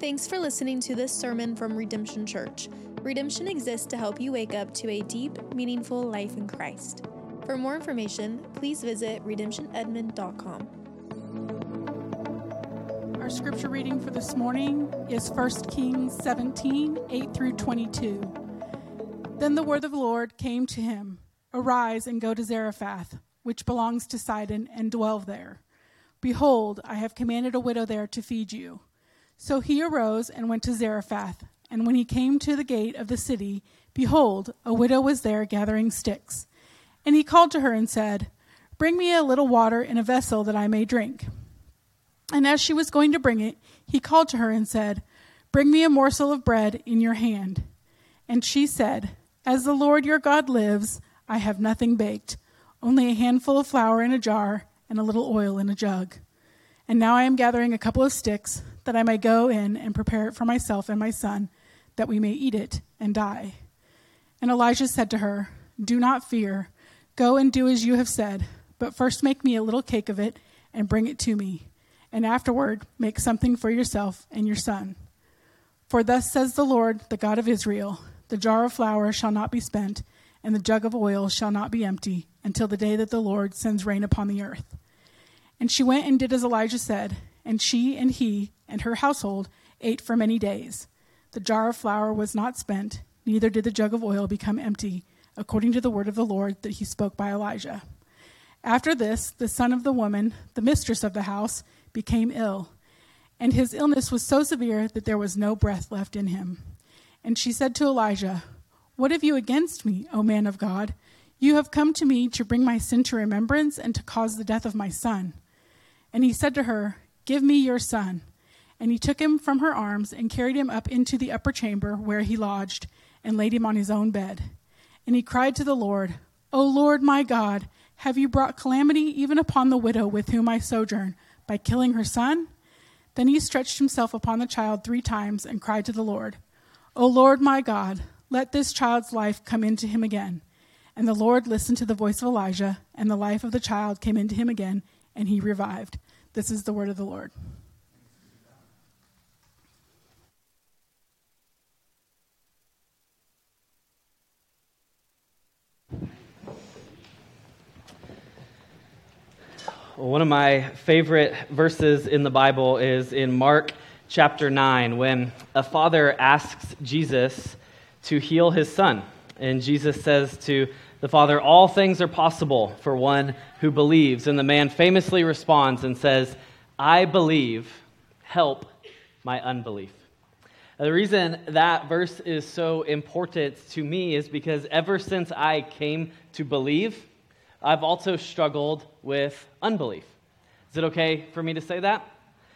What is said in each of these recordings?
Thanks for listening to this sermon from Redemption Church. Redemption exists to help you wake up to a deep, meaningful life in Christ. For more information, please visit redemptionedmond.com. Our scripture reading for this morning is 1 Kings 17, 8 through 22. Then the word of the Lord came to him, "Arise and go to Zarephath, which belongs to Sidon, and dwell there. Behold, I have commanded a widow there to feed you." So he arose and went to Zarephath, and when he came to the gate of the city, behold, a widow was there gathering sticks. And he called to her and said, "Bring me a little water in a vessel that I may drink." And as she was going to bring it, he called to her and said, "Bring me a morsel of bread in your hand." And she said, "As the Lord your God lives, I have nothing baked, only a handful of flour in a jar and a little oil in a jug. And now I am gathering a couple of sticks, that I may go in and prepare it for myself and my son, that we may eat it and die." And Elijah said to her, "Do not fear. Go and do as you have said, but first make me a little cake of it and bring it to me, and afterward make something for yourself and your son. For thus says the Lord, the God of Israel, the jar of flour shall not be spent, and the jug of oil shall not be empty, until the day that the Lord sends rain upon the earth." And she went and did as Elijah said, and she and he and her household ate for many days. The jar of flour was not spent, neither did the jug of oil become empty, according to the word of the Lord that he spoke by Elijah. After this, the son of the woman, the mistress of the house, became ill, and his illness was so severe that there was no breath left in him. And she said to Elijah, "What have you against me, O man of God? You have come to me to bring my sin to remembrance and to cause the death of my son." And he said to her, "Give me your son." And he took him from her arms and carried him up into the upper chamber where he lodged, and laid him on his own bed. And he cried to the Lord, "O Lord my God, have you brought calamity even upon the widow with whom I sojourn, by killing her son?" Then he stretched himself upon the child 3 times and cried to the Lord, "O Lord my God, let this child's life come into him again." And the Lord listened to the voice of Elijah, and the life of the child came into him again, and he revived. This is the word of the Lord. One of my favorite verses in the Bible is in Mark chapter 9, when a father asks Jesus to heal his son. And Jesus says to the father, "All things are possible for one who believes." And the man famously responds and says, "I believe, help my unbelief." The reason that verse is so important to me is because ever since I came to believe, I've also struggled with unbelief. Is it okay for me to say that?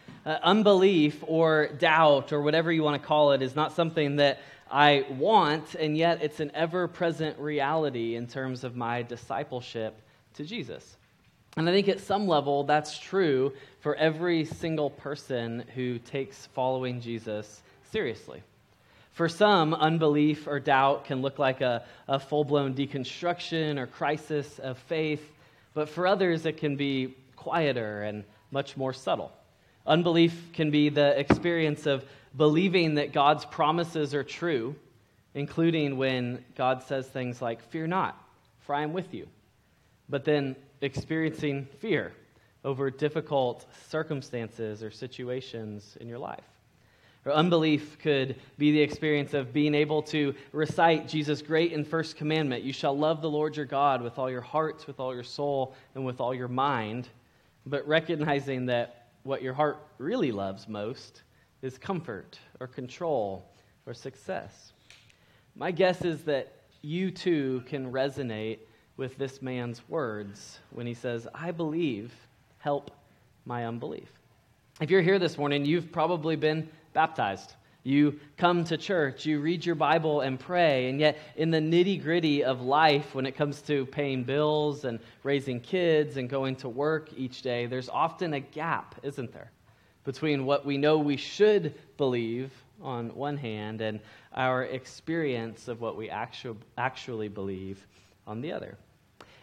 Unbelief or doubt or whatever you want to call it is not something that I want, and yet it's an ever-present reality in terms of my discipleship to Jesus. And I think at some level that's true for every single person who takes following Jesus seriously. For some, unbelief or doubt can look like a full-blown deconstruction or crisis of faith, but for others it can be quieter and much more subtle. Unbelief can be the experience of believing that God's promises are true, including when God says things like, "Fear not, for I am with you," but then experiencing fear over difficult circumstances or situations in your life. Or unbelief could be the experience of being able to recite Jesus' great and first commandment, "You shall love the Lord your God with all your heart, with all your soul, and with all your mind," but recognizing that what your heart really loves most is comfort or control or success. My guess is that you too can resonate with this man's words when he says, "I believe, help my unbelief." If you're here this morning, you've probably been baptized. You come to church, you read your Bible and pray, and yet in the nitty-gritty of life, when it comes to paying bills and raising kids and going to work each day, there's often a gap, isn't there, between what we know we should believe on one hand and our experience of what we actually believe on the other.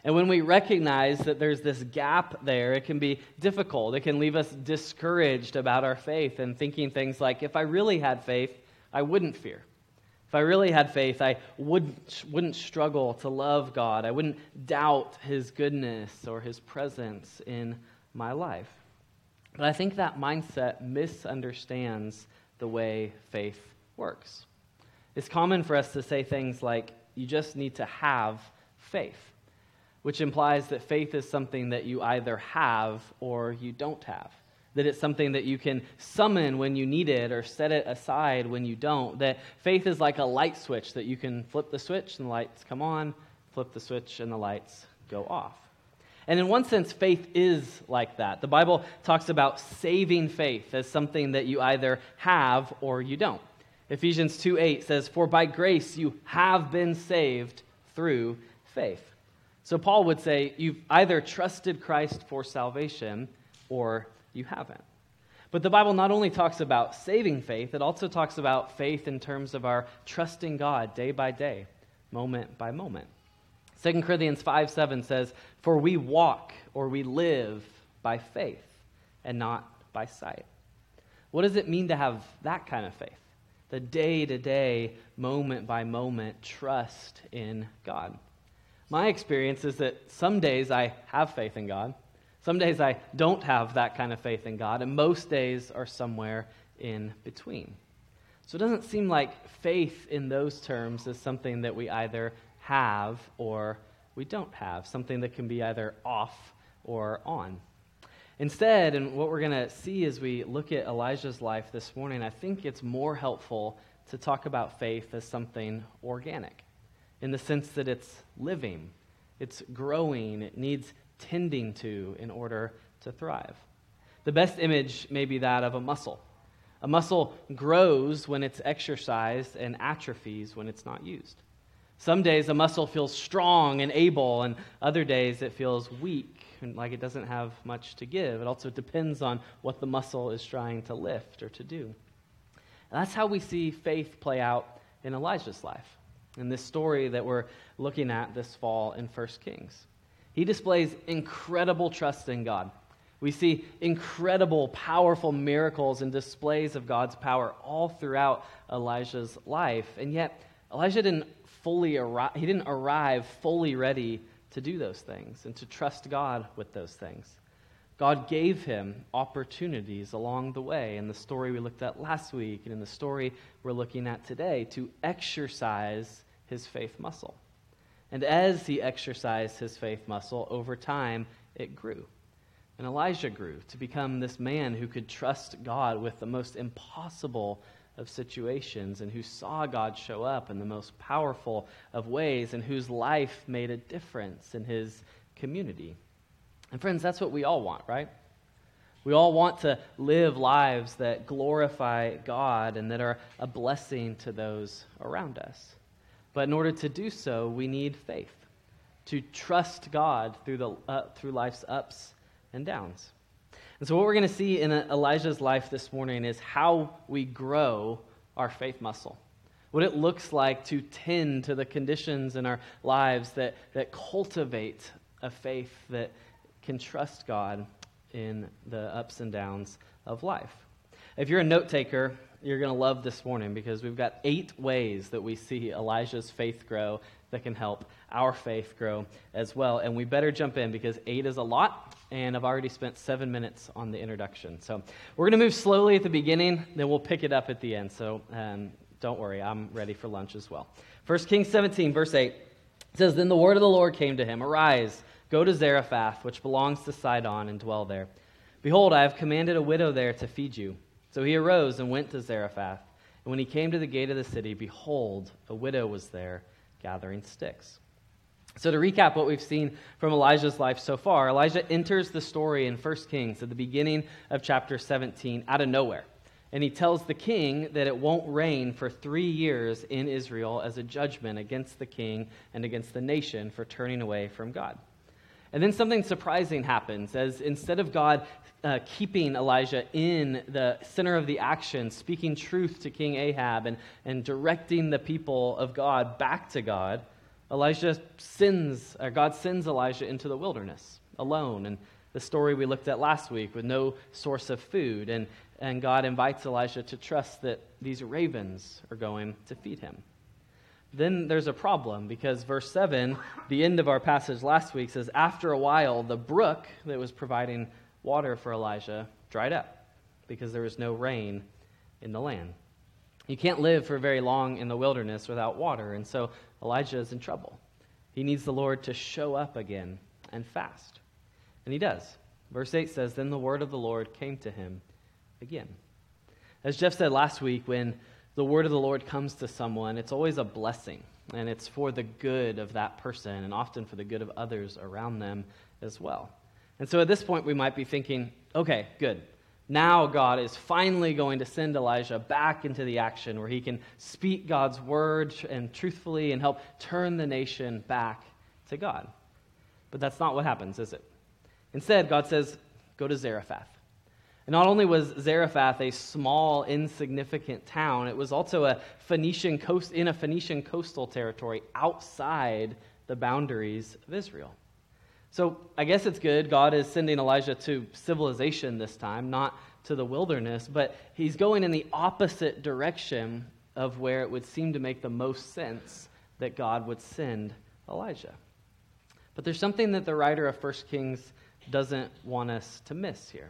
And when we recognize that there's this gap there, it can be difficult. It can leave us discouraged about our faith and thinking things like, if I really had faith, I wouldn't fear. If I really had faith, I wouldn't struggle to love God. I wouldn't doubt his goodness or his presence in my life. But I think that mindset misunderstands the way faith works. It's common for us to say things like, you just need to have faith, which implies that faith is something that you either have or you don't have. That it's something that you can summon when you need it or set it aside when you don't. That faith is like a light switch that you can flip the switch and the lights come on, flip the switch and the lights go off. And in one sense, faith is like that. The Bible talks about saving faith as something that you either have or you don't. Ephesians 2:8 says, "For by grace you have been saved through faith." So Paul would say, you've either trusted Christ for salvation or you haven't. But the Bible not only talks about saving faith, it also talks about faith in terms of our trusting God day by day, moment by moment. 2 Corinthians 5:7 says, "For we walk or we live by faith and not by sight." What does it mean to have that kind of faith? The day-to-day, moment-by-moment trust in God. My experience is that some days I have faith in God. Some days I don't have that kind of faith in God, and most days are somewhere in between. So it doesn't seem like faith in those terms is something that we either have or we don't have, something that can be either off or on. Instead, and what we're going to see as we look at Elijah's life this morning, I think it's more helpful to talk about faith as something organic, in the sense that it's living, it's growing, it needs tending to in order to thrive. The best image may be that of a muscle. A muscle grows when it's exercised and atrophies when it's not used. Some days a muscle feels strong and able, and other days it feels weak and like it doesn't have much to give. It also depends on what the muscle is trying to lift or to do. And that's how we see faith play out in Elijah's life, in this story that we're looking at this fall in 1 Kings. He displays incredible trust in God. We see incredible, powerful miracles and displays of God's power all throughout Elijah's life. And yet, Elijah didn't arrive fully ready to do those things and to trust God with those things. God gave him opportunities along the way in the story we looked at last week and in the story we're looking at today to exercise his faith muscle. And as he exercised his faith muscle, over time, it grew. And Elijah grew to become this man who could trust God with the most impossible of situations and who saw God show up in the most powerful of ways and whose life made a difference in his community. And friends, that's what we all want, right? We all want to live lives that glorify God and that are a blessing to those around us. But in order to do so, we need faith, to trust God through life's ups and downs. And so what we're going to see in Elijah's life this morning is how we grow our faith muscle, what it looks like to tend to the conditions in our lives that cultivate a faith that can trust God in the ups and downs of life. If you're a note taker, you're going to love this morning because we've got 8 ways that we see Elijah's faith grow that can help our faith grow as well. And we better jump in because 8 is a lot, and I've already spent 7 minutes on the introduction. So we're going to move slowly at the beginning, then we'll pick it up at the end. So don't worry, I'm ready for lunch as well. 1 Kings 17, verse 8 says, "Then the word of the Lord came to him, 'Arise, go to Zarephath, which belongs to Sidon, and dwell there. Behold, I have commanded a widow there to feed you.' So he arose and went to Zarephath. And when he came to the gate of the city, behold, a widow was there gathering sticks." So to recap what we've seen from Elijah's life so far, Elijah enters the story in 1 Kings at the beginning of chapter 17 out of nowhere. And he tells the king that it won't rain for 3 years in Israel as a judgment against the king and against the nation for turning away from God. And then something surprising happens, as instead of God keeping Elijah in the center of the action, speaking truth to King Ahab and directing the people of God back to God, God sends Elijah into the wilderness alone. And the story we looked at last week with no source of food. And God invites Elijah to trust that these ravens are going to feed him. Then there's a problem because verse 7, the end of our passage last week, says, after a while, the brook that was providing water for Elijah dried up because there was no rain in the land. You can't live for very long in the wilderness without water, and so Elijah is in trouble. He needs the Lord to show up again and fast. And he does. Verse 8 says, then the word of the Lord came to him again. As Jeff said last week, when the word of the Lord comes to someone, it's always a blessing, and it's for the good of that person, and often for the good of others around them as well. And so at this point, we might be thinking, okay, good. Now God is finally going to send Elijah back into the action where he can speak God's word and truthfully and help turn the nation back to God. But that's not what happens, is it? Instead, God says, go to Zarephath. And not only was Zarephath a small, insignificant town, it was also in a Phoenician coastal territory outside the boundaries of Israel. So I guess it's good God is sending Elijah to civilization this time, not to the wilderness, but he's going in the opposite direction of where it would seem to make the most sense that God would send Elijah. But there's something that the writer of 1 Kings doesn't want us to miss here.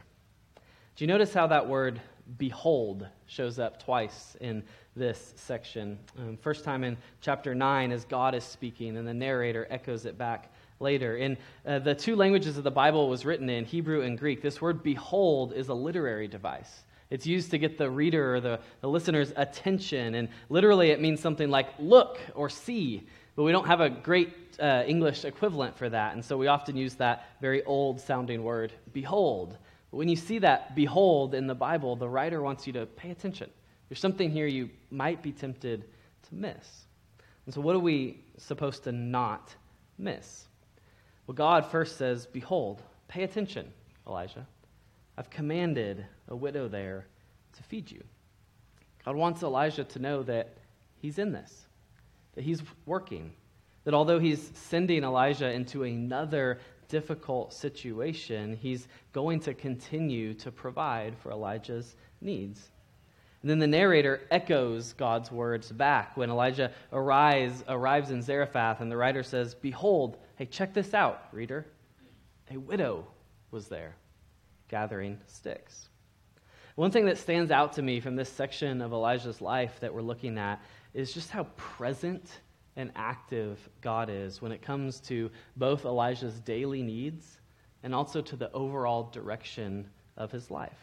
Do you notice how that word behold shows up twice in this section? First time in chapter 9 as God is speaking, and the narrator echoes it back later. In the two languages that the Bible was written in, Hebrew and Greek, this word behold is a literary device. It's used to get the reader or the listener's attention, and literally it means something like look or see, but we don't have a great English equivalent for that, and so we often use that very old-sounding word, behold. But when you see that behold in the Bible, the writer wants you to pay attention. There's something here you might be tempted to miss. And so what are we supposed to not miss? Well, God first says, behold, pay attention, Elijah. I've commanded a widow there to feed you. God wants Elijah to know that he's in this, that he's working, that although he's sending Elijah into another difficult situation, he's going to continue to provide for Elijah's needs. And then the narrator echoes God's words back when Elijah arrives in Zarephath, and the writer says, behold, hey, check this out, reader. A widow was there, gathering sticks. One thing that stands out to me from this section of Elijah's life that we're looking at is just how present and active God is when it comes to both Elijah's daily needs and also to the overall direction of his life.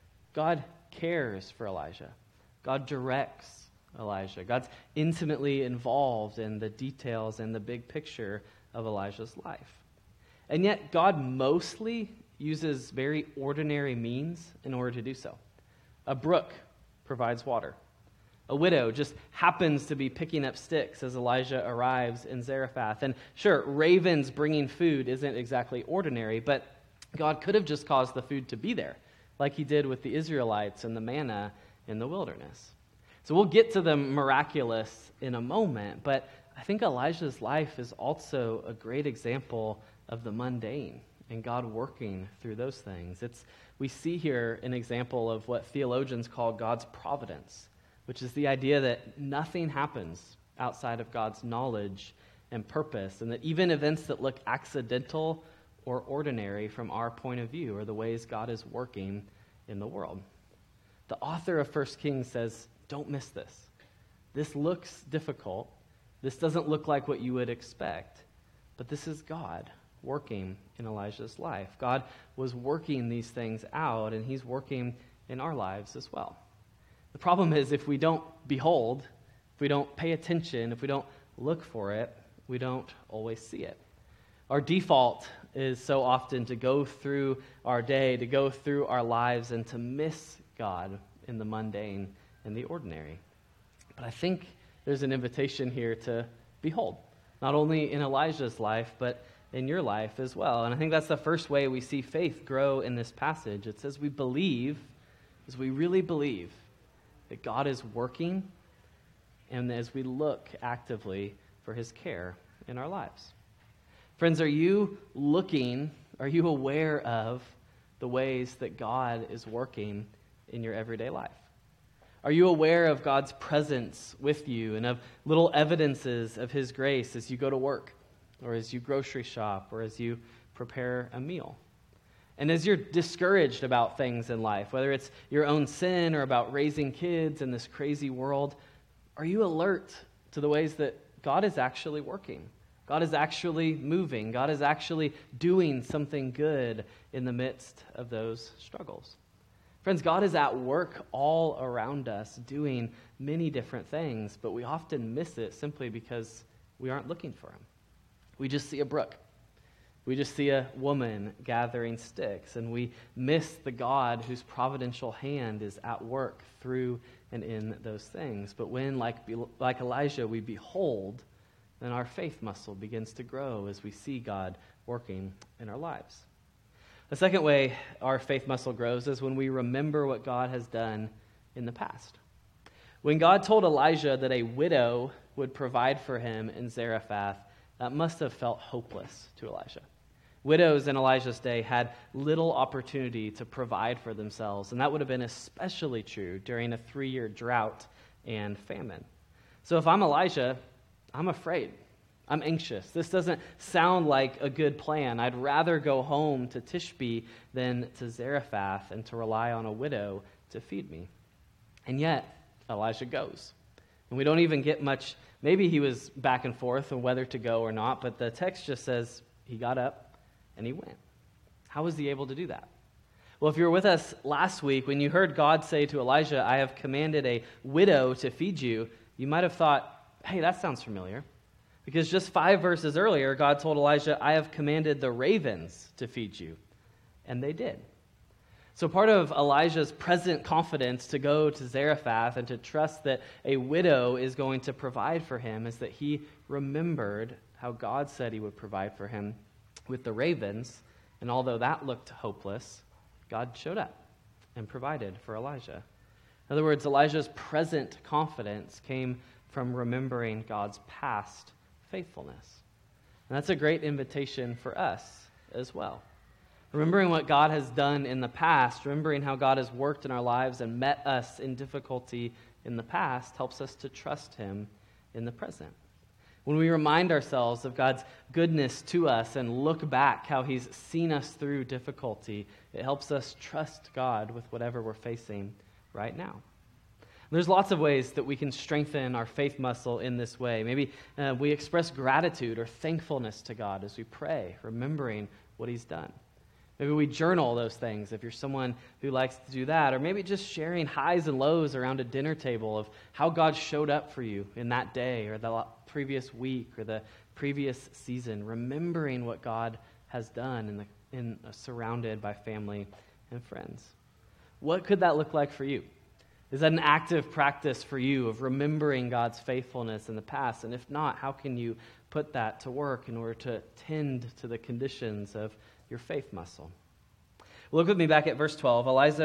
God cares for Elijah. God directs Elijah. God's intimately involved in the details and the big picture of Elijah's life. And yet God mostly uses very ordinary means in order to do so. A brook provides water. A widow just happens to be picking up sticks as Elijah arrives in Zarephath. And sure, ravens bringing food isn't exactly ordinary, but God could have just caused the food to be there, like he did with the Israelites and the manna in the wilderness. So we'll get to the miraculous in a moment, but I think Elijah's life is also a great example of the mundane and God working through those things. We see here an example of what theologians call God's providence, which is the idea that nothing happens outside of God's knowledge and purpose, and that even events that look accidental or ordinary from our point of view are the ways God is working in the world. The author of 1 Kings says, don't miss this. This looks difficult. This doesn't look like what you would expect, but this is God working in Elijah's life. God was working these things out, and he's working in our lives as well. The problem is if we don't behold, if we don't pay attention, if we don't look for it, we don't always see it. Our default is so often to go through our day, to go through our lives, and to miss God in the mundane and the ordinary. But I think there's an invitation here to behold, not only in Elijah's life, but in your life as well. And I think that's the first way we see faith grow in this passage. It says we believe, as we really believe, that God is working, and as we look actively for his care in our lives. Friends, are you aware of the ways that God is working in your everyday life? Are you aware of God's presence with you and of little evidences of His grace as you go to work, or as you grocery shop, or as you prepare a meal? And as you're discouraged about things in life, whether it's your own sin or about raising kids in this crazy world, are you alert to the ways that God is actually working? God is actually moving. God is actually doing something good in the midst of those struggles. Friends, God is at work all around us doing many different things, but we often miss it simply because we aren't looking for Him. We just see a brook. We just see a woman gathering sticks, and we miss the God whose providential hand is at work through and in those things. But when, like Elijah, we behold, then our faith muscle begins to grow as we see God working in our lives. The second way our faith muscle grows is when we remember what God has done in the past. When God told Elijah that a widow would provide for him in Zarephath, that must have felt hopeless to Elijah. Widows in Elijah's day had little opportunity to provide for themselves, and that would have been especially true during a 3-year drought and famine. So if I'm Elijah, I'm afraid. I'm anxious. This doesn't sound like a good plan. I'd rather go home to Tishbe than to Zarephath and to rely on a widow to feed me. And yet, Elijah goes. And we don't even get much. Maybe he was back and forth on whether to go or not, but the text just says he got up and he went. How was he able to do that? Well, if you were with us last week, when you heard God say to Elijah, I have commanded a widow to feed you, you might have thought, hey, that sounds familiar. Because just 5 verses earlier, God told Elijah, I have commanded the ravens to feed you. And they did. So part of Elijah's present confidence to go to Zarephath and to trust that a widow is going to provide for him is that he remembered how God said he would provide for him with the ravens. And although that looked hopeless, God showed up and provided for Elijah. In other words, Elijah's present confidence came from remembering God's past faithfulness. And that's a great invitation for us as well. Remembering what God has done in the past, remembering how God has worked in our lives and met us in difficulty in the past, helps us to trust Him in the present. When we remind ourselves of God's goodness to us and look back how He's seen us through difficulty, it helps us trust God with whatever we're facing right now. There's lots of ways that we can strengthen our faith muscle in this way. Maybe we express gratitude or thankfulness to God as we pray, remembering what He's done. Maybe we journal those things if you're someone who likes to do that. Or maybe just sharing highs and lows around a dinner table of how God showed up for you in that day or the previous week or the previous season. Remembering what God has done surrounded by family and friends. What could that look like for you? Is that an active practice for you of remembering God's faithfulness in the past? And if not, how can you put that to work in order to tend to the conditions of your faith muscle? Look with me back at verse 12.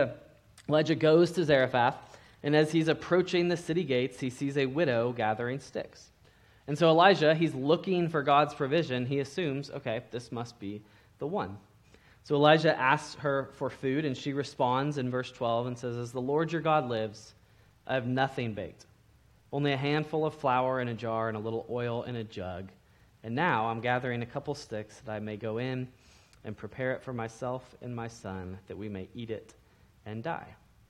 Elijah goes to Zarephath, and as he's approaching the city gates, he sees a widow gathering sticks. And so Elijah, he's looking for God's provision. He assumes, okay, this must be the one. So Elijah asks her for food, and she responds in verse 12 and says, as the Lord your God lives, I have nothing baked, only a handful of flour in a jar and a little oil in a jug. And now I'm gathering a couple sticks that I may go in and prepare it for myself and my son, that we may eat it and die.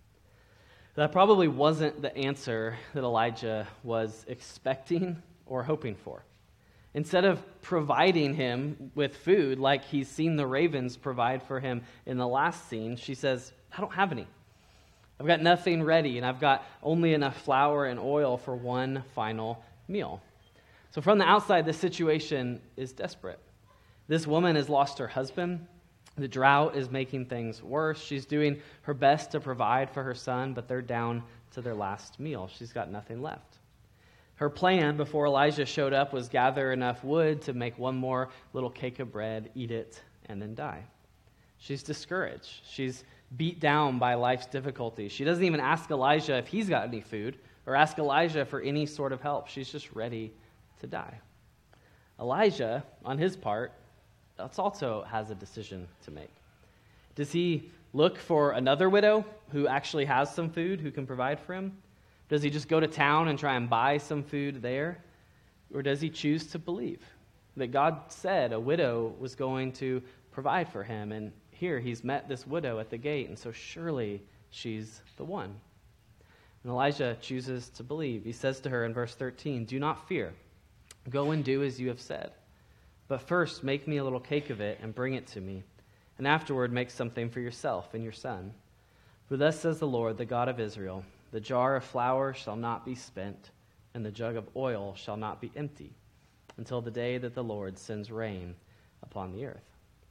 That probably wasn't the answer that Elijah was expecting or hoping for. Instead of providing him with food like he's seen the ravens provide for him in the last scene, she says, I don't have any. I've got nothing ready, and I've got only enough flour and oil for one final meal. So from the outside, this situation is desperate. This woman has lost her husband. The drought is making things worse. She's doing her best to provide for her son, but they're down to their last meal. She's got nothing left. Her plan before Elijah showed up was gather enough wood to make one more little cake of bread, eat it, and then die. She's discouraged. She's beat down by life's difficulties. She doesn't even ask Elijah if he's got any food or ask Elijah for any sort of help. She's just ready to die. Elijah, on his part, also has a decision to make. Does he look for another widow who actually has some food, who can provide for him? Does he just go to town and try and buy some food there? Or does he choose to believe that God said a widow was going to provide for him? And here he's met this widow at the gate, and so surely she's the one. And Elijah chooses to believe. He says to her in verse 13, "Do not fear. Go and do as you have said. But first make me a little cake of it and bring it to me. And afterward make something for yourself and your son. For thus says the Lord, the God of Israel, the jar of flour shall not be spent, and the jug of oil shall not be empty, until the day that the Lord sends rain upon the earth."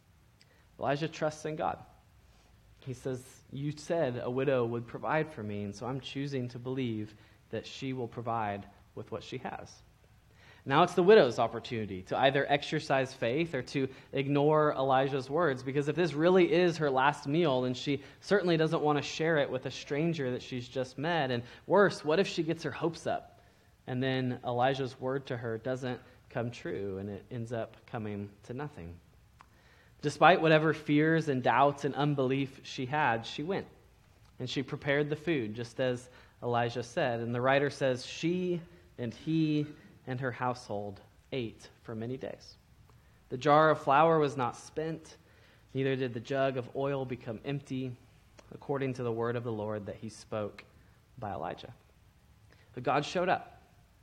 Elijah trusts in God. He says, "You said a widow would provide for me, and so I'm choosing to believe that she will provide with what she has." Now it's the widow's opportunity to either exercise faith or to ignore Elijah's words, because if this really is her last meal, then she certainly doesn't want to share it with a stranger that she's just met. And worse, what if she gets her hopes up and then Elijah's word to her doesn't come true and it ends up coming to nothing? Despite whatever fears and doubts and unbelief she had, she went and she prepared the food, just as Elijah said. And the writer says she and he and her household ate for many days. The jar of flour was not spent, neither did the jug of oil become empty, according to the word of the Lord that he spoke by Elijah. But God showed up.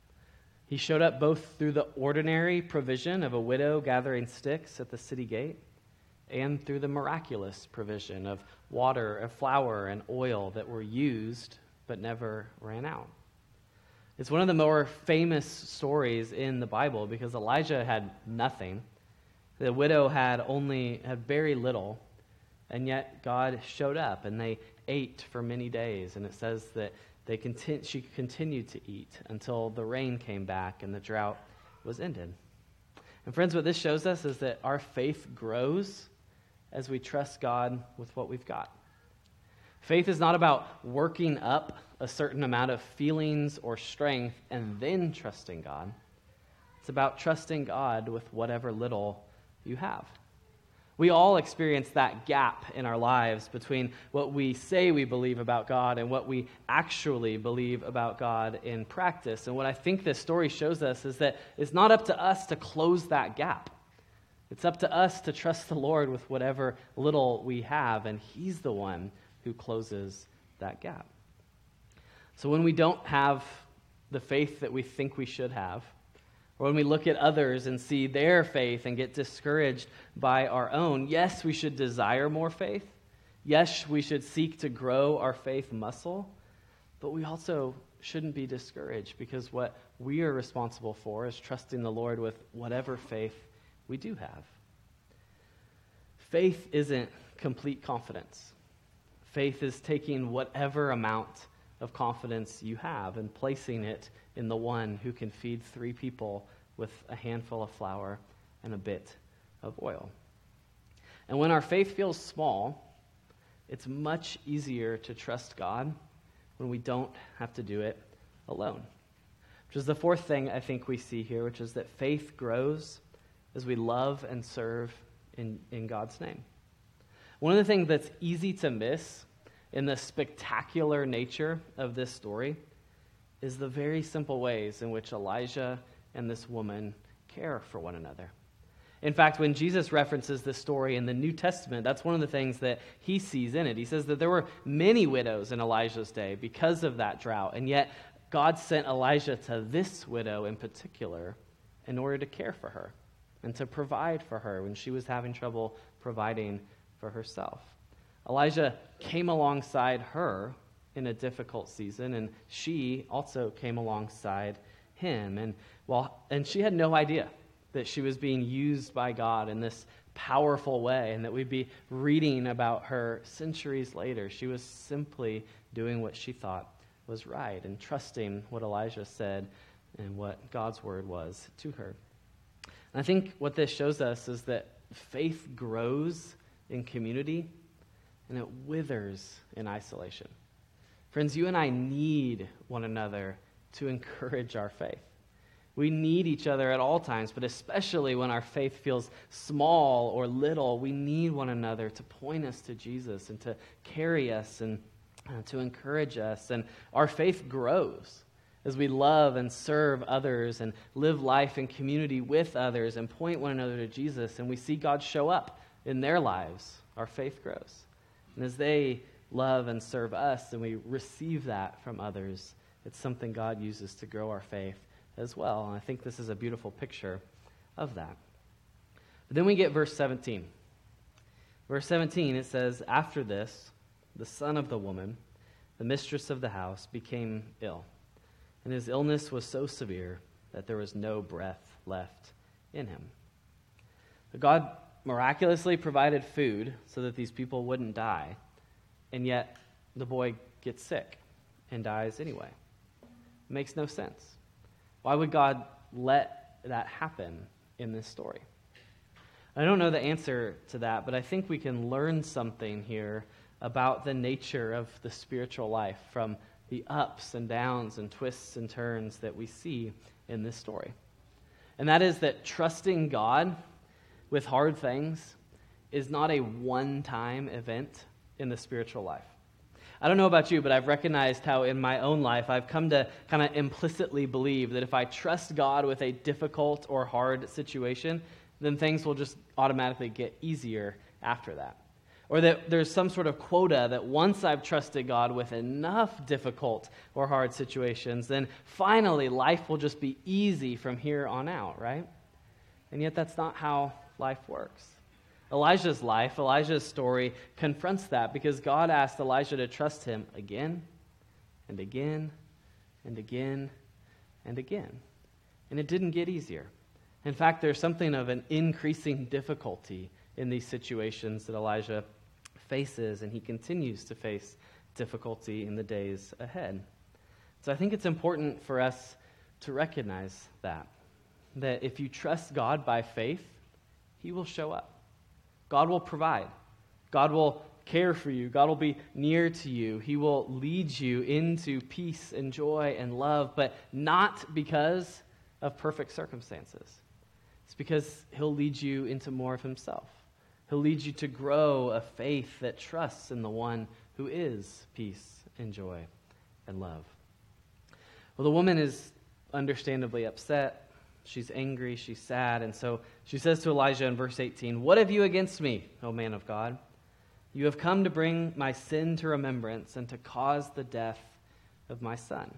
He showed up both through the ordinary provision of a widow gathering sticks at the city gate and through the miraculous provision of water, of flour, and oil that were used but never ran out. It's one of the more famous stories in the Bible because Elijah had nothing. The widow had very little, and yet God showed up and they ate for many days. And it says that she continued to eat until the rain came back and the drought was ended. And friends, what this shows us is that our faith grows as we trust God with what we've got. Faith is not about working up a certain amount of feelings or strength and then trusting God. It's about trusting God with whatever little you have. We all experience that gap in our lives between what we say we believe about God and what we actually believe about God in practice. And what I think this story shows us is that it's not up to us to close that gap. It's up to us to trust the Lord with whatever little we have, and He's the one who closes that gap. So when we don't have the faith that we think we should have, or when we look at others and see their faith and get discouraged by our own, yes, we should desire more faith. Yes, we should seek to grow our faith muscle, but we also shouldn't be discouraged because what we are responsible for is trusting the Lord with whatever faith we do have. Faith isn't complete confidence. Faith is taking whatever amount of confidence you have and placing it in the one who can feed 3 people with a handful of flour and a bit of oil. And when our faith feels small, it's much easier to trust God when we don't have to do it alone. Which is the 4th thing I think we see here, which is that faith grows as we love and serve in God's name. One of the things that's easy to miss in the spectacular nature of this story is the very simple ways in which Elijah and this woman care for one another. In fact, when Jesus references this story in the New Testament, that's one of the things that he sees in it. He says that there were many widows in Elijah's day because of that drought, and yet God sent Elijah to this widow in particular in order to care for her and to provide for her when she was having trouble providing for herself. Elijah came alongside her in a difficult season, and she also came alongside him. And she had no idea that she was being used by God in this powerful way, and that we'd be reading about her centuries later. She was simply doing what she thought was right and trusting what Elijah said and what God's word was to her. And I think what this shows us is that faith grows in community and it withers in isolation. Friends, you and I need one another to encourage our faith. We need each other at all times, but especially when our faith feels small or little, we need one another to point us to Jesus and to carry us and to encourage us. And our faith grows as we love and serve others and live life in community with others and point one another to Jesus. And we see God show up in their lives. Our faith grows. And as they love and serve us and we receive that from others, it's something God uses to grow our faith as well. And I think this is a beautiful picture of that. But then we get verse 17. Verse 17, it says, "After this, the son of the woman, the mistress of the house, became ill. And his illness was so severe that there was no breath left in him." God miraculously provided food so that these people wouldn't die, and yet the boy gets sick and dies anyway. It makes no sense. Why would God let that happen in this story? I don't know the answer to that, but I think we can learn something here about the nature of the spiritual life from the ups and downs and twists and turns that we see in this story. And that is that trusting God with hard things is not a one-time event in the spiritual life. I don't know about you, but I've recognized how in my own life I've come to kind of implicitly believe that if I trust God with a difficult or hard situation, then things will just automatically get easier after that. Or that there's some sort of quota that once I've trusted God with enough difficult or hard situations, then finally life will just be easy from here on out, right? And yet that's not how life works. Elijah's story confronts that because God asked Elijah to trust him again and again and again and again. And it didn't get easier. In fact, there's something of an increasing difficulty in these situations that Elijah faces, and he continues to face difficulty in the days ahead. So I think it's important for us to recognize that if you trust God by faith, he will show up. God will provide. God will care for you. God will be near to you. He will lead you into peace and joy and love, but not because of perfect circumstances. It's because he'll lead you into more of himself. He'll lead you to grow a faith that trusts in the one who is peace and joy and love. Well, the woman is understandably upset. She's angry, she's sad, and so she says to Elijah in verse 18, "What have you against me, O man of God? You have come to bring my sin to remembrance and to cause the death of my son."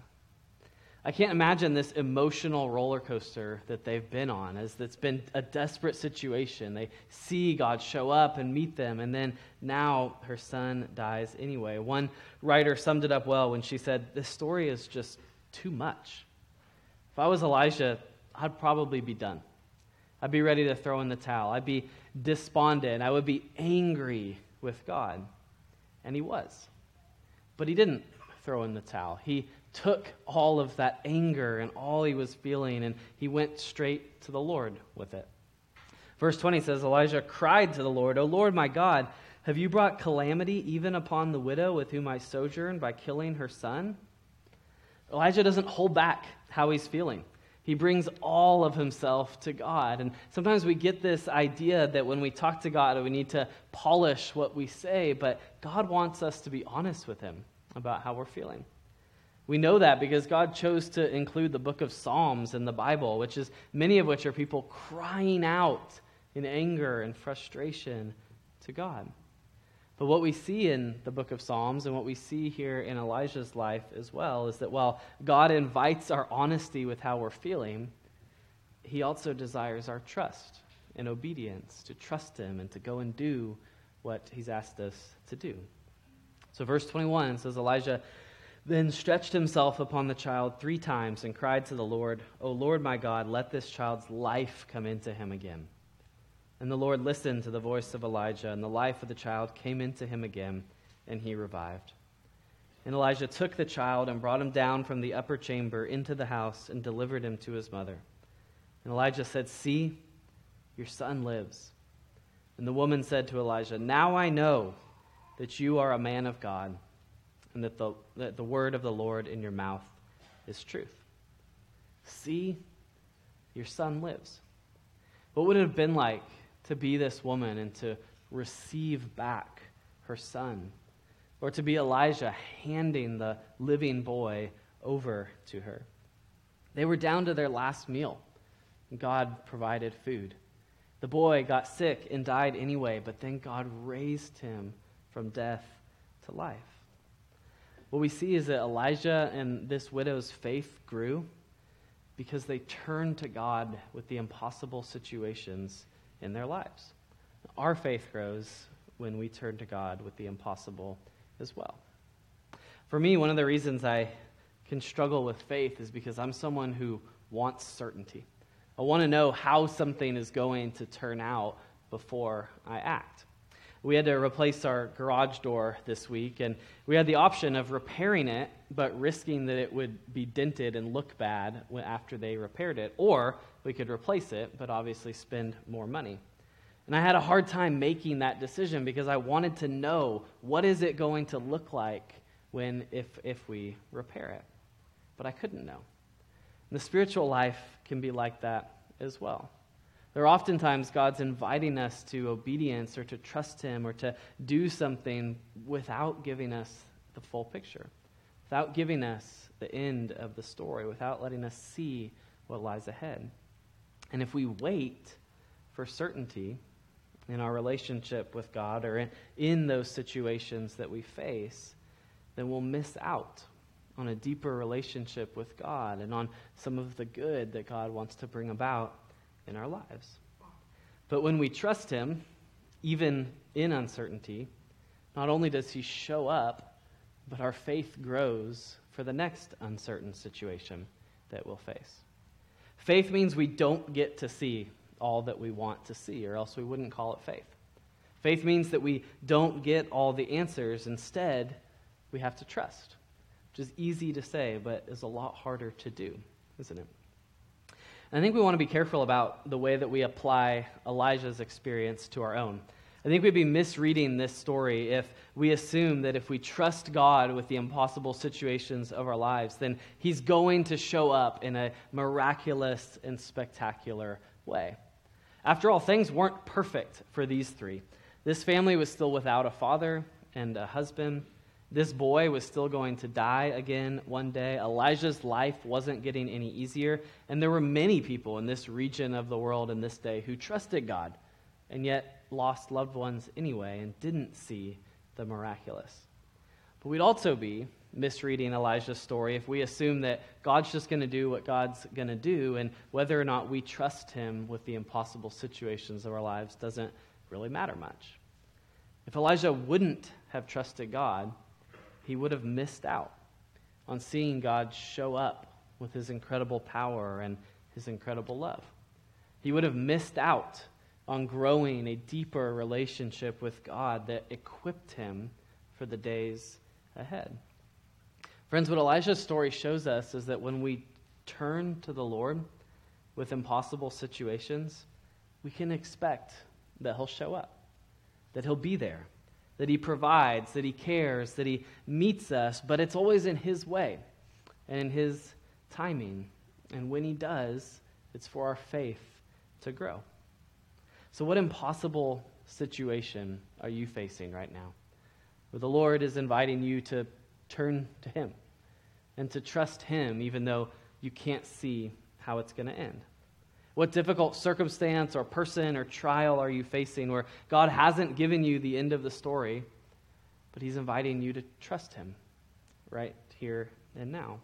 I can't imagine this emotional roller coaster that they've been on, as it's been a desperate situation. They see God show up and meet them, and then now her son dies anyway. One writer summed it up well when she said, "This story is just too much. If I was Elijah, I'd probably be done. I'd be ready to throw in the towel. I'd be despondent. I would be angry with God." And he was. But he didn't throw in the towel. He took all of that anger and all he was feeling, and he went straight to the Lord with it. Verse 20 says, Elijah cried to the Lord, "O Lord my God, have you brought calamity even upon the widow with whom I sojourn by killing her son?" Elijah doesn't hold back how he's feeling. He brings all of himself to God. And sometimes we get this idea that when we talk to God, we need to polish what we say, but God wants us to be honest with him about how we're feeling. We know that because God chose to include the book of Psalms in the Bible, many of which are people crying out in anger and frustration to God. But what we see in the book of Psalms and what we see here in Elijah's life as well is that while God invites our honesty with how we're feeling, he also desires our trust and obedience, to trust him and to go and do what he's asked us to do. So verse 21 says, Elijah then stretched himself upon the child 3 times and cried to the Lord, "O Lord my God, let this child's life come into him again." And the Lord listened to the voice of Elijah, and the life of the child came into him again, and he revived. And Elijah took the child and brought him down from the upper chamber into the house and delivered him to his mother. And Elijah said, "See, your son lives." And the woman said to Elijah, "Now I know that you are a man of God, and that the word of the Lord in your mouth is truth." See, your son lives. What would it have been like to be this woman and to receive back her son? Or to be Elijah handing the living boy over to her? They were down to their last meal. God provided food. The boy got sick and died anyway, but then God raised him from death to life. What we see is that Elijah and this widow's faith grew because they turned to God with the impossible situations in their lives. Our faith grows when we turn to God with the impossible as well. For me, one of the reasons I can struggle with faith is because I'm someone who wants certainty. I want to know how something is going to turn out before I act. We had to replace our garage door this week, and we had the option of repairing it, but risking that it would be dented and look bad after they repaired it, or we could replace it, but obviously spend more money. And I had a hard time making that decision because I wanted to know, what is it going to look like if we repair it? But I couldn't know. And the spiritual life can be like that as well. There are oftentimes God's inviting us to obedience or to trust Him or to do something without giving us the full picture, without giving us the end of the story, without letting us see what lies ahead. And if we wait for certainty in our relationship with God or in those situations that we face, then we'll miss out on a deeper relationship with God and on some of the good that God wants to bring about in our lives. But when we trust Him, even in uncertainty, not only does He show up, but our faith grows for the next uncertain situation that we'll face. Faith means we don't get to see all that we want to see, or else we wouldn't call it faith. Faith means that we don't get all the answers. Instead, we have to trust, which is easy to say, but is a lot harder to do, isn't it? I think we want to be careful about the way that we apply Elijah's experience to our own. I think we'd be misreading this story if we assume that if we trust God with the impossible situations of our lives, then He's going to show up in a miraculous and spectacular way. After all, things weren't perfect for these three. This family was still without a father and a husband. This boy was still going to die again one day. Elijah's life wasn't getting any easier. And there were many people in this region of the world in this day who trusted God and yet lost loved ones anyway and didn't see the miraculous. But we'd also be misreading Elijah's story if we assume that God's just going to do what God's going to do, and whether or not we trust Him with the impossible situations of our lives doesn't really matter much. If Elijah wouldn't have trusted God, he would have missed out on seeing God show up with His incredible power and His incredible love. He would have missed out on growing a deeper relationship with God that equipped him for the days ahead. Friends, what Elijah's story shows us is that when we turn to the Lord with impossible situations, we can expect that He'll show up, that He'll be there, that He provides, that He cares, that He meets us, but it's always in His way and in His timing. And when He does, it's for our faith to grow. So what impossible situation are you facing right now, where the Lord is inviting you to turn to Him and to trust Him even though you can't see how it's going to end? What difficult circumstance or person or trial are you facing where God hasn't given you the end of the story, but He's inviting you to trust Him right here and now?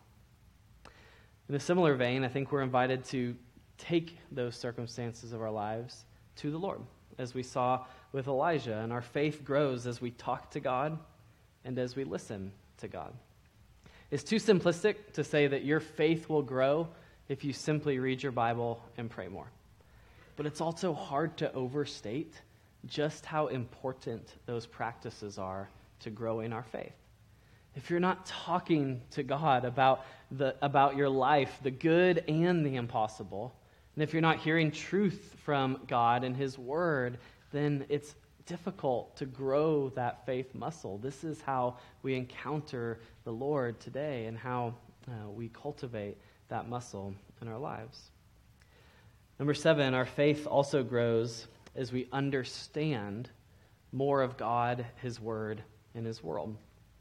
In a similar vein, I think we're invited to take those circumstances of our lives to the Lord, as we saw with Elijah, and our faith grows as we talk to God and as we listen to God. It's too simplistic to say that your faith will grow if you simply read your Bible and pray more. But it's also hard to overstate just how important those practices are to growing our faith. If you're not talking to God about your life, the good and the impossible, and if you're not hearing truth from God and His Word, then it's difficult to grow that faith muscle. This is how we encounter the Lord today and how we cultivate that muscle in our lives. Number 7, our faith also grows as we understand more of God, His Word, and His world.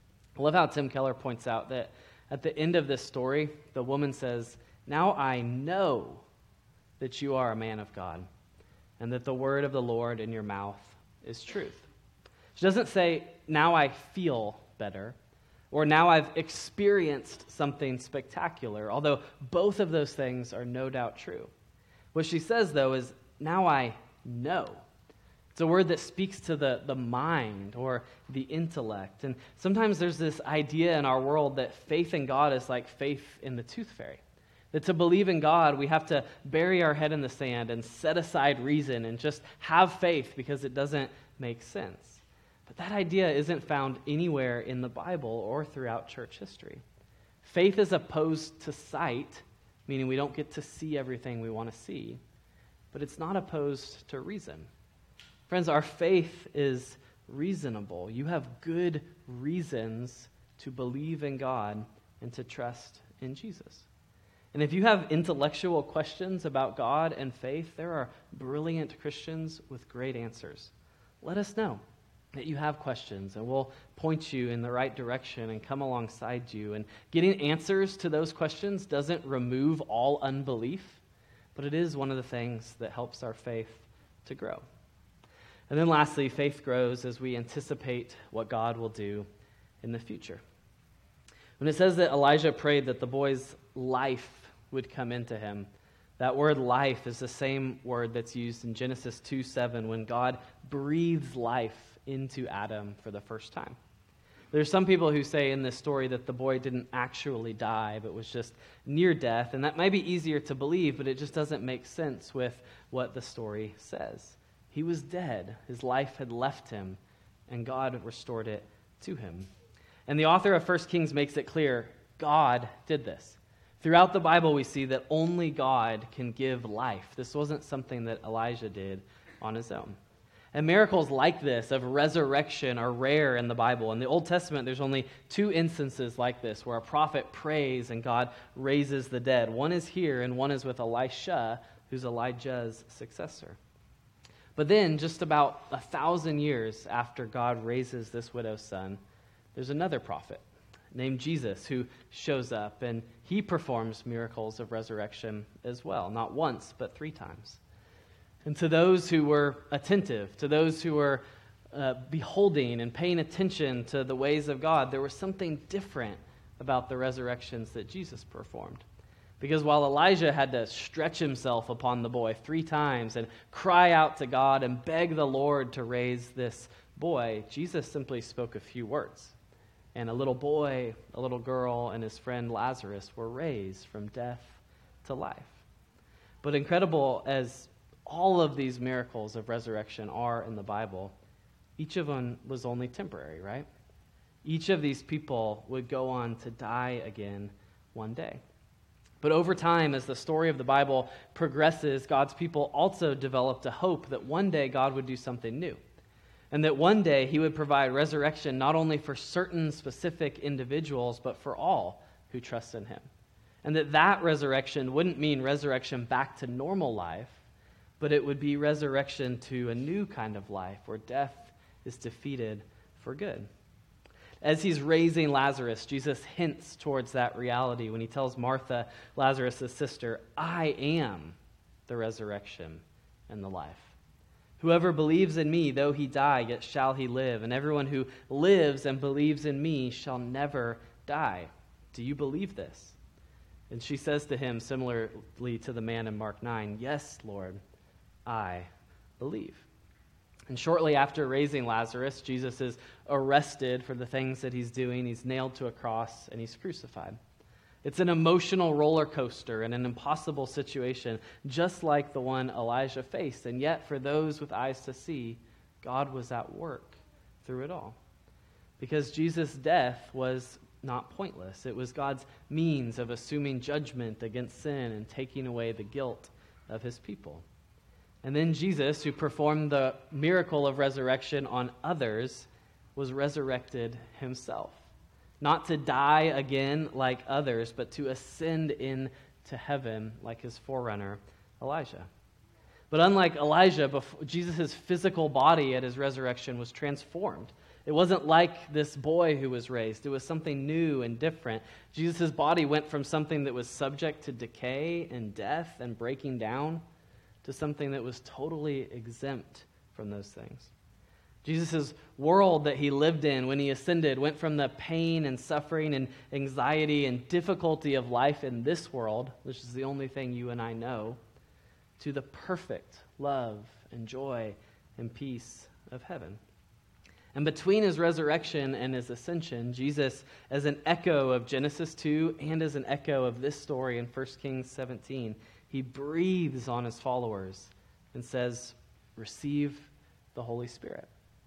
I love how Tim Keller points out that at the end of this story, the woman says, "Now I know that you are a man of God, and that the word of the Lord in your mouth is truth." She doesn't say, "Now I feel better," or "Now I've experienced something spectacular," although both of those things are no doubt true. What she says, though, is, "Now I know." It's a word that speaks to the mind or the intellect. And sometimes there's this idea in our world that faith in God is like faith in the tooth fairy. That to believe in God, we have to bury our head in the sand and set aside reason and just have faith because it doesn't make sense. But that idea isn't found anywhere in the Bible or throughout church history. Faith is opposed to sight, meaning we don't get to see everything we want to see, but it's not opposed to reason. Friends, our faith is reasonable. You have good reasons to believe in God and to trust in Jesus. And if you have intellectual questions about God and faith, there are brilliant Christians with great answers. Let us know that you have questions, and we'll point you in the right direction and come alongside you. And getting answers to those questions doesn't remove all unbelief, but it is one of the things that helps our faith to grow. And then lastly, faith grows as we anticipate what God will do in the future. When it says that Elijah prayed that the boy's life would come into him, that word life is the same word that's used in Genesis 2:7 when God breathes life into Adam for the first time. There's some people who say in this story that the boy didn't actually die, but was just near death, and that might be easier to believe, but it just doesn't make sense with what the story says. He was dead. His life had left him, and God restored it to him. And the author of 1 Kings makes it clear, God did this. Throughout the Bible, we see that only God can give life. This wasn't something that Elijah did on his own. And miracles like this of resurrection are rare in the Bible. In the Old Testament, there's only 2 instances like this where a prophet prays and God raises the dead. One is here, and one is with Elisha, who's Elijah's successor. But then, just about 1,000 years after God raises this widow's son, there's another prophet named Jesus who shows up, and he performs miracles of resurrection as well, not once, but 3 times. And to those who were attentive, to those who were beholding and paying attention to the ways of God, there was something different about the resurrections that Jesus performed. Because while Elijah had to stretch himself upon the boy 3 times and cry out to God and beg the Lord to raise this boy, Jesus simply spoke a few words. And a little boy, a little girl, and his friend Lazarus were raised from death to life. But incredible as all of these miracles of resurrection are in the Bible, each of them was only temporary, right? Each of these people would go on to die again one day. But over time, as the story of the Bible progresses, God's people also developed a hope that one day God would do something new. And that one day he would provide resurrection not only for certain specific individuals, but for all who trust in him. And that resurrection wouldn't mean resurrection back to normal life, but it would be resurrection to a new kind of life where death is defeated for good. As he's raising Lazarus, Jesus hints towards that reality when he tells Martha, Lazarus' sister, "I am the resurrection and the life. Whoever believes in me, though he die, yet shall he live. And everyone who lives and believes in me shall never die. Do you believe this?" And she says to him, similarly to the man in Mark 9, "Yes, Lord, I believe." And shortly after raising Lazarus, Jesus is arrested for the things that he's doing. He's nailed to a cross and he's crucified. It's an emotional roller coaster and an impossible situation, just like the one Elijah faced. And yet, for those with eyes to see, God was at work through it all. Because Jesus' death was not pointless. It was God's means of assuming judgment against sin and taking away the guilt of his people. And then Jesus, who performed the miracle of resurrection on others, was resurrected himself. Not to die again like others, but to ascend into heaven like his forerunner, Elijah. But unlike Elijah, Jesus' physical body at his resurrection was transformed. It wasn't like this boy who was raised. It was something new and different. Jesus' body went from something that was subject to decay and death and breaking down to something that was totally exempt from those things. Jesus' world that he lived in when he ascended went from the pain and suffering and anxiety and difficulty of life in this world, which is the only thing you and I know, to the perfect love and joy and peace of heaven. And between his resurrection and his ascension, Jesus, as an echo of Genesis 2 and as an echo of this story in 1 Kings 17, he breathes on his followers and says, receive the Holy Spirit.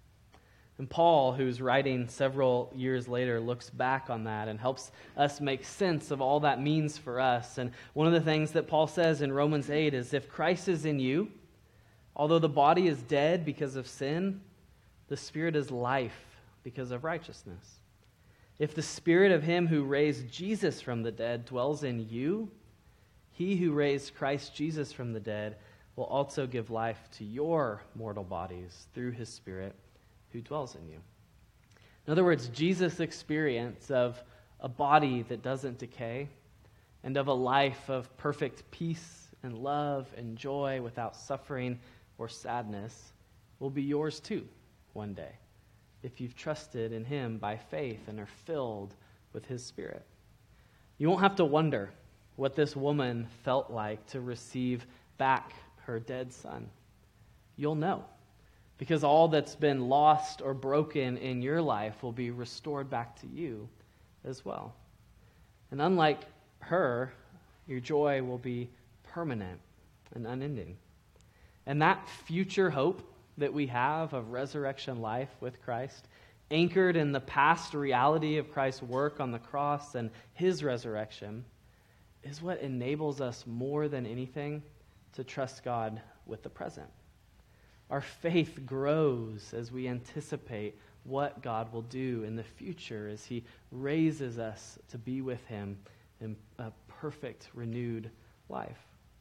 And Paul, who's writing several years later, looks back on that and helps us make sense of all that means for us. And one of the things that Paul says in Romans 8 is, if Christ is in you, although the body is dead because of sin, the Spirit is life because of righteousness. If the Spirit of him who raised Jesus from the dead dwells in you, he who raised Christ Jesus from the dead will also give life to your mortal bodies through his Spirit who dwells in you. In other words, Jesus' experience of a body that doesn't decay and of a life of perfect peace and love and joy without suffering or sadness will be yours too one day if you've trusted in him by faith and are filled with his Spirit. You won't have to wonder what this woman felt like to receive back her dead son. You'll know, because all that's been lost or broken in your life will be restored back to you as well. And unlike her, your joy will be permanent and unending. And that future hope that we have of resurrection life with Christ, anchored in the past reality of Christ's work on the cross and his resurrection, is what enables us more than anything to trust God with the present. Our faith grows as we anticipate what God will do in the future as he raises us to be with him in a perfect, renewed life.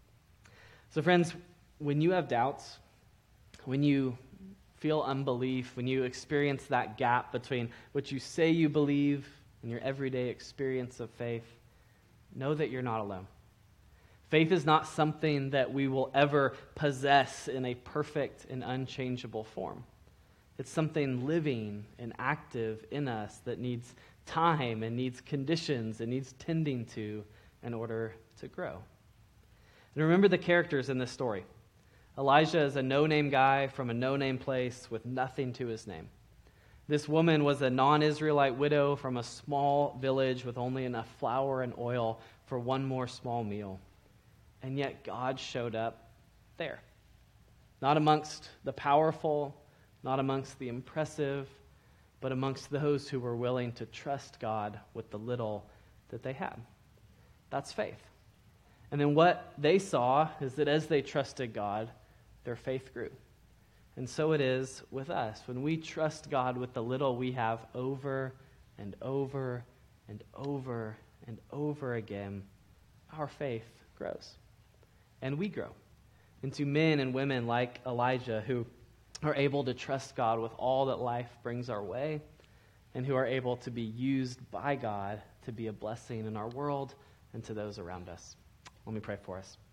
So friends, when you have doubts, when you feel unbelief, when you experience that gap between what you say you believe and your everyday experience of faith, know that you're not alone. Faith is not something that we will ever possess in a perfect and unchangeable form. It's something living and active in us that needs time and needs conditions and needs tending to in order to grow. And remember the characters in this story. Elijah is a no-name guy from a no-name place with nothing to his name. This woman was a non-Israelite widow from a small village with only enough flour and oil for one more small meal. And yet God showed up there. Not amongst the powerful, not amongst the impressive, but amongst those who were willing to trust God with the little that they had. That's faith. And then what they saw is that as they trusted God, their faith grew. And so it is with us. When we trust God with the little we have over and over and over and over again, our faith grows. And we grow into men and women like Elijah who are able to trust God with all that life brings our way and who are able to be used by God to be a blessing in our world and to those around us. Let me pray for us.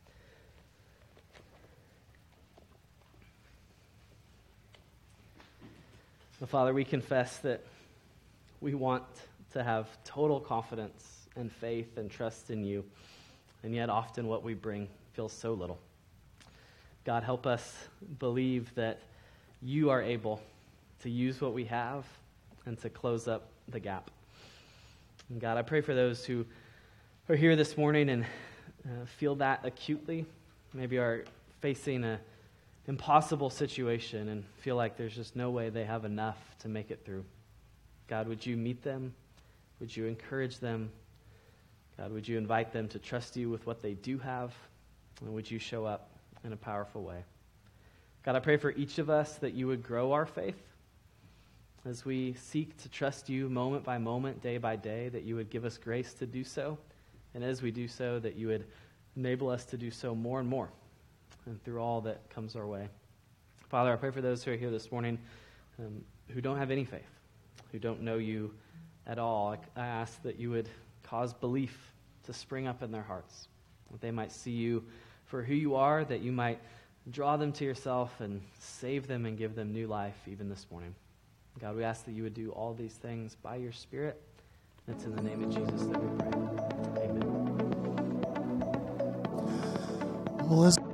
So, Father, we confess that we want to have total confidence and faith and trust in you, and yet often what we bring feels so little. God, help us believe that you are able to use what we have and to close up the gap. And God, I pray for those who are here this morning and feel that acutely, maybe are facing an impossible situation and feel like there's just no way they have enough to make it through. God, would you meet them? Would you encourage them? God, would you invite them to trust you with what they do have? And would you show up in a powerful way? God, I pray for each of us that you would grow our faith as we seek to trust you moment by moment, day by day, that you would give us grace to do so. And as we do so, that you would enable us to do so more and more. and through all that comes our way. Father, I pray for those who are here this morning who don't have any faith, who don't know you at all. I ask that you would cause belief to spring up in their hearts, that they might see you for who you are, that you might draw them to yourself and save them and give them new life even this morning. God, we ask that you would do all these things by your Spirit. It's in the name of Jesus that we pray. Amen. Well,